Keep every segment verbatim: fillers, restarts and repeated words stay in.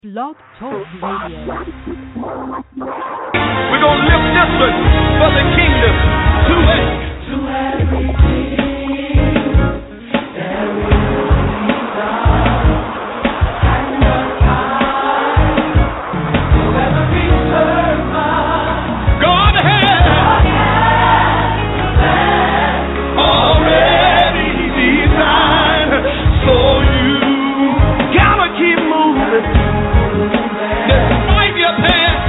Blog Talk Radio. We're going to lift this one for the kingdom. To it. To every king there will be God. And the time to every servant. God has, God has already designed. So you gotta keep moving. Despite your past,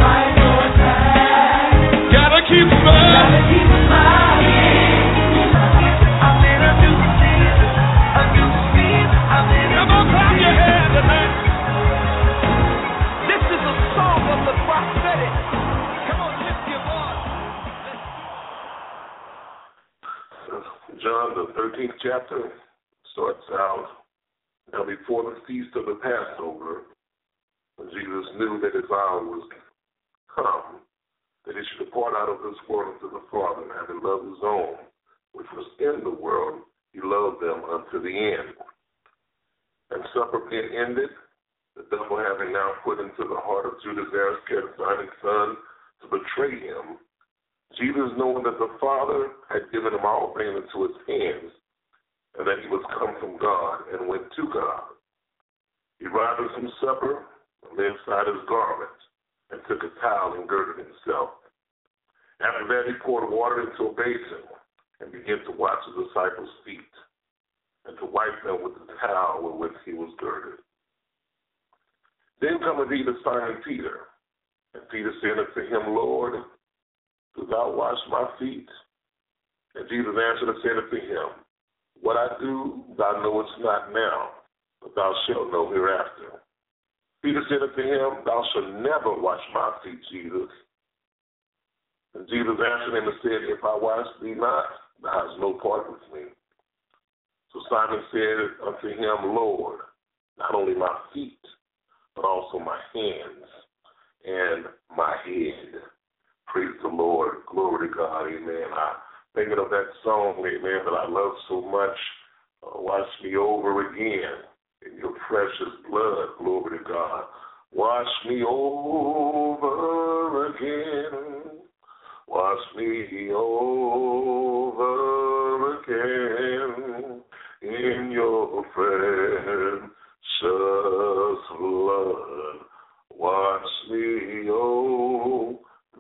gotta keep smiling. I'm in a new season, a new season. I'm in a new season. Come on, clap your hands tonight. This is a song of the prophetic. Come on, lift your voice. John, the thirteenth chapter, starts out, now before the feast of the Passover, when Jesus knew that his hour was come, that he should depart out of this world to the Father, and having loved his own, which was in the world, he loved them unto the end. And supper being ended, the devil having now put into the heart of Judas Iscariot, Simon's son, to betray him, Jesus, knowing that the Father had given him all things into his hands, and that he was come from God, and went to God, he riseth from supper, and laid aside his garment, and took a towel and girded himself. After that he poured water into a basin, and began to wash the disciples' feet, and to wipe them with the towel with which he was girded. Then cometh he to Simon Peter, and Peter said unto him, Lord, do thou wash my feet? And Jesus answered and said unto him, What I do thou knowest not now, but thou shalt know hereafter. Peter said unto him, Thou shalt never wash my feet, Jesus. And Jesus answered him and said, If I wash thee not, thou hast no part with me. So Simon said unto him, Lord, not only my feet, but also my hands and my head. Praise the Lord. Glory to God. Amen. I'm thinking of that song, amen, that I love so much. Uh, wash me over again in your precious blood, glory to God. Wash me over again. Wash me over again in your precious blood. Wash me over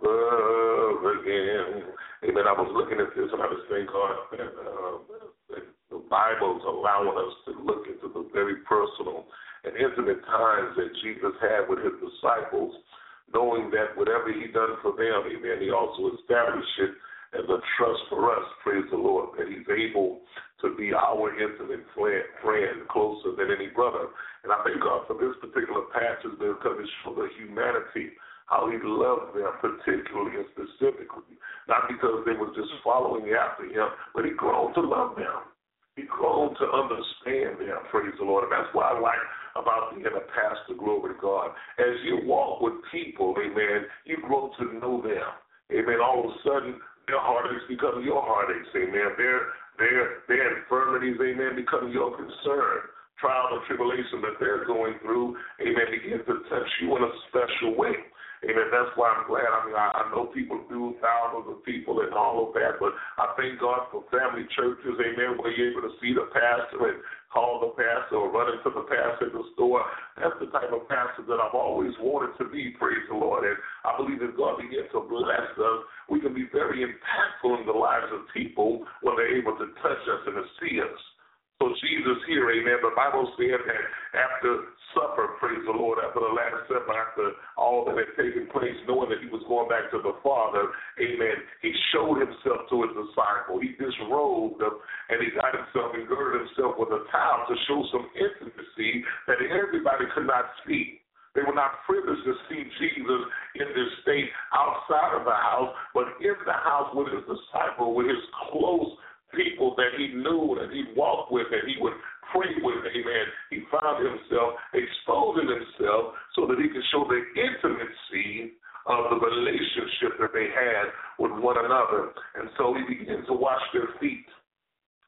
again. Amen. I was looking at this and I was thanking God that, uh, that the Bible's allowing us to look into the very personal and intimate times that Jesus had with his disciples, knowing that whatever he done for them, amen, he also established it as a trust for us, praise the Lord, that he's able to be our intimate friend, closer than any brother. And I thank God for this particular passage because it shows the humanity, how he loved them particularly and specifically, not because they were just following after him, but he grown to love them. He grown to understand them, praise the Lord. And that's what I like about being a pastor, glory to God. As you walk with people, amen, you grow to know them. Amen. All of a sudden, their heartaches become your heartaches, amen. Their, their, their infirmities, amen, become your concern. Trial and tribulation that they're going through, amen, begin to touch you in a special way. Amen. That's why I'm glad. I mean, I, I know people do, thousands of people and all of that, but I thank God for family churches, amen, where you're able to see the pastor and call the pastor or run into the pastor in the store. That's the type of pastor that I've always wanted to be, praise the Lord. And I believe that God begins to bless us. We can be very impactful in the lives of people when they're able to touch us and to see us. So Jesus here, amen, the Bible said that after supper, praise the Lord, after the Last Supper, after all that had taken place, knowing that he was going back to the Father, amen, he showed himself to his disciple. He disrobed him, and he got himself and girded himself with a towel to show some intimacy that everybody could not see. They were not privileged to see Jesus in this state outside of the house, but in the house with his disciple, with his close people that he knew and he walked with and he would pray with, amen. He found himself exposing himself so that he could show the intimacy of the relationship that they had with one another. And so he began to wash their feet.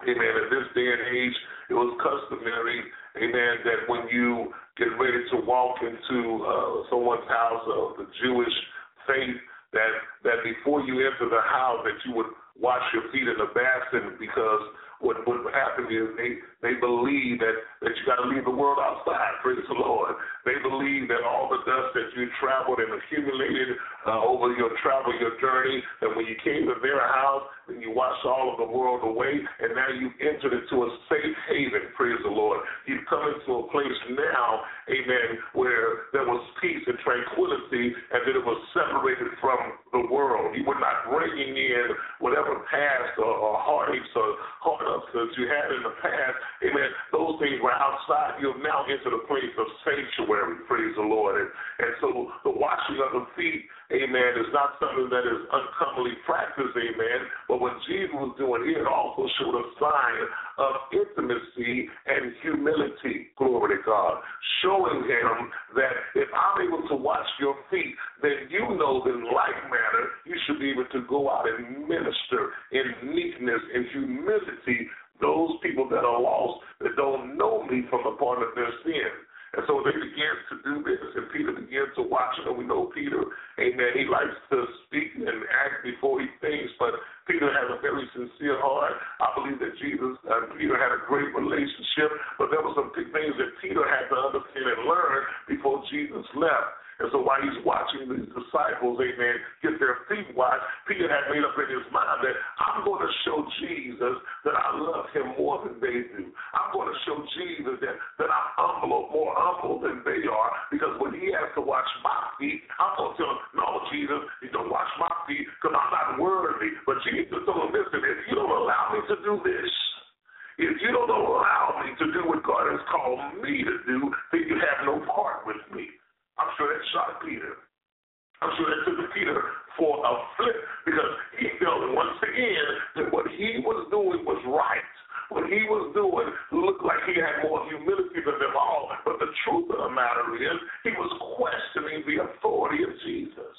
Amen. In this day and age, it was customary, amen, that when you get ready to walk into uh, someone's house of the Jewish faith, that that before you enter the house, that you would wash your feet in the basin, because what what happened is they they believe that that you got to leave the world outside. Praise the Lord. They believe that all the dust that you traveled and accumulated uh, over your travel, your journey, that when you came to their house, then you washed all of the world away, and now you've entered into a safe haven. Praise the Lord. You've come into a place now, amen, where there was peace and tranquility, and that it was separated from the world. You were not bringing in whatever past or, or heartaches or hard-ups that you had in the past. Amen. Those things were outside. You have now entered a place of sanctuary. Praise the Lord. And, and so the washing of the feet, amen, is not something that is uncommonly practiced, amen. But what Jesus was doing here, it also showed a sign of intimacy and humility, glory to God, showing him that if I'm able to wash your feet, then you know that in like manner you should be able to go out and minister in meekness and humility those people that are lost, that don't know me from the part of their sin. And so they began to do this, and Peter began to watch it. And we know Peter, amen, he likes to speak and act before he thinks, but Peter has a very sincere heart. I believe that Jesus and Peter had a great relationship, but there were some big things that Peter had to understand and learn before Jesus left. And so while he's watching these disciples, amen, get their feet washed, Peter had made up in his mind that I'm going to show Jesus that I love him more than they do. I'm going to show Jesus that, that I'm humble, more humble than they are, because when he has to wash my feet, I'm going to tell him, no, Jesus, you don't wash my feet because I'm not worthy. But Jesus told him, listen, if you don't allow me to do this, if you don't allow me to do what God has called me to do, then you have no part with me. I'm sure that shocked Peter. I'm sure that took Peter for a flip, because he felt once again that what he was doing was right. What he was doing looked like he had more humility than them all. But the truth of the matter is he was questioning the authority of Jesus.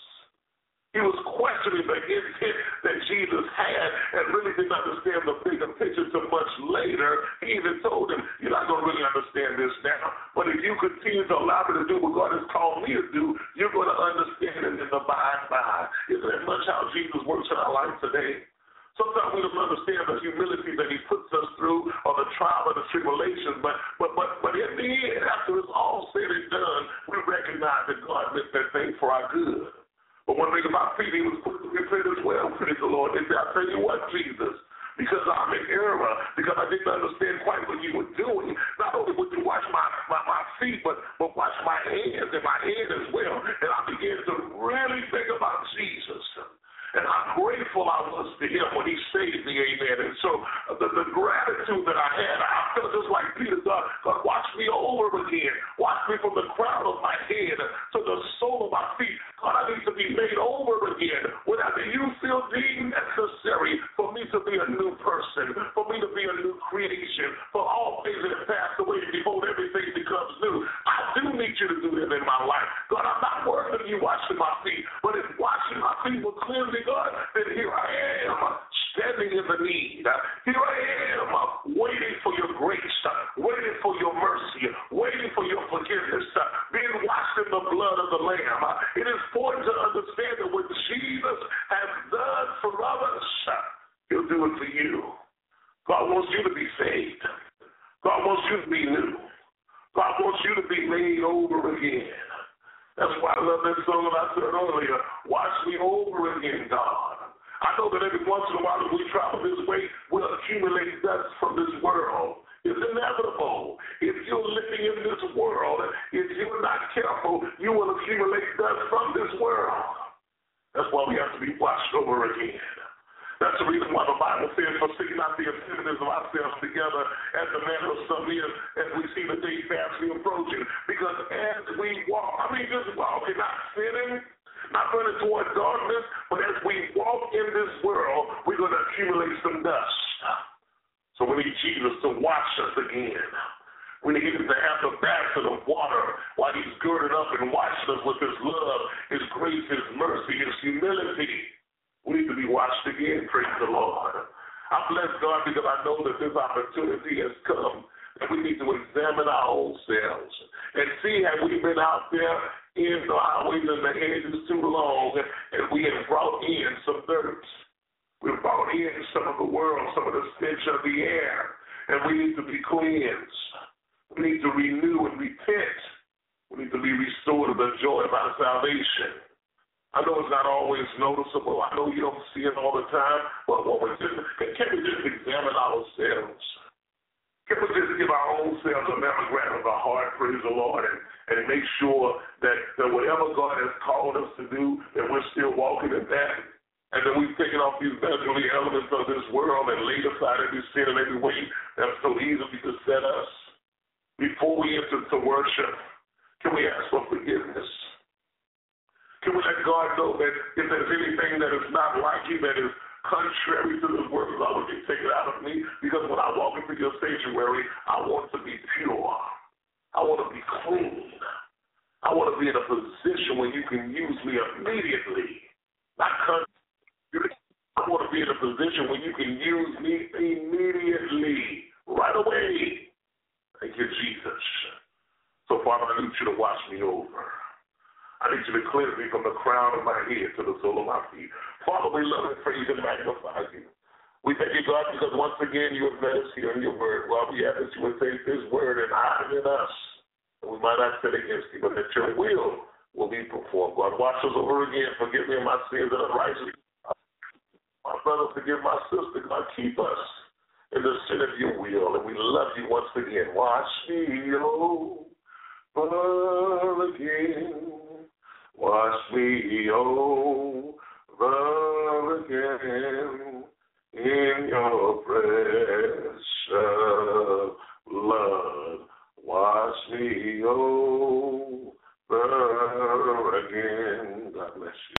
He was questioning the intent that Jesus had and really didn't understand the bigger picture so much later. He even told him, you're not going to really understand this now, but if you continue to allow me to do what God has called me to do, you're going to understand it in the by and by. Isn't that much how Jesus works in our life today? Sometimes we don't understand the humility that he puts us through, or the trial or the tribulation, but but but but in the end, after it's all said and done, we recognize that God meant that thing for our good. But one thing about Peter, he was quick to repent as well, praise the Lord. He said, I tell you what, Jesus, because I'm in error, because I didn't understand quite what you were doing, not only would you wash my, my, my feet, but, but wash my hands and my head as well. And I began to really think about Jesus. And how grateful I was to him when he saved me, amen. And so the, the gratitude that I had, I felt just like Peter, God, God, watch me over again. Watch me from the crown of my head to the sole of my feet. God, I need to be made over again. Whatever you feel deemed necessary for me to be a new person, for me to be a new creation, for all things that have passed away, behold, everything becomes new. I do need you to do that in my life. God, I'm not worthy of you washing my feet, but if washing my feet will cleanse me, God, then here I am, standing in the need. Here I am, waiting for your grace, waiting for your mercy, waiting for your forgiveness, being washed in the blood of the Lamb. It is important to understand that what Jesus has done for others, he'll do it for you. God wants you to be saved. God wants you to be new. God wants you to be made over again. That's why I love that song that I said earlier, wash me over again, God. I know that every once in a while as we travel this way, we'll accumulate dust from this world. It's inevitable. If you're living in this world, if you're not careful, you will accumulate dust from this world. That's why we have to be washed over again. That's the reason why the Bible says, forsaking not the assembling of ourselves together as the manner of some is, as we see the day fastly approaching. Because as we walk, I mean, just walking, not sinning, not running toward darkness, but as we walk in this world, we're going to accumulate some dust. So we need Jesus to wash us again. We need him to have the basin of water while he's girded up and washing us with his love, his grace, his mercy, his humility. We need to be washed again, praise the Lord. I bless God because I know that this opportunity has come, and we need to examine our own selves and see have we been out there in the highways and the hedges too long, and we have brought in some dirt. We've brought in some of the world, some of the stench of the air, and we need to be cleansed. We need to renew and repent. We need to be restored to the joy of our salvation. I know it's not always noticeable. I know you don't see it all the time, but what we just, can we just examine ourselves? Can we just give our own selves a mammogram of our heart, praise the Lord, and, and make sure that, that whatever God has called us to do, that we're still walking in that, and that we've taken off these earthly elements of this world and laid aside every sin and every weight that so easily beset us. Before we enter to worship, can we ask for forgiveness? Can we let God know that if there's anything that is not like you, that is contrary to this word, Lord, you take it out of me, because when I walk into your sanctuary, I want to be pure. I want to be clean. I want to be in a position where you can use me immediately. Not con- I want to be in a position where you can use me immediately, right away. Thank you, Jesus. So, Father, I need you to wash me over. I need you to cleanse me from the crown of my head to the sole of my feet. Father, we love and praise and magnify you. We thank you, God, because once again you have met us here in your word. While we have this, you would take this word and hide it in us. And we might not sin against you, but that your will will be performed. God, watch us over again. Forgive me of my sins and unrighteousness. My brother, forgive my sister. God, keep us in the sin of your will. And we love you once again. Wash me over again. Wash me over again in your precious blood. Wash me over again. God bless you.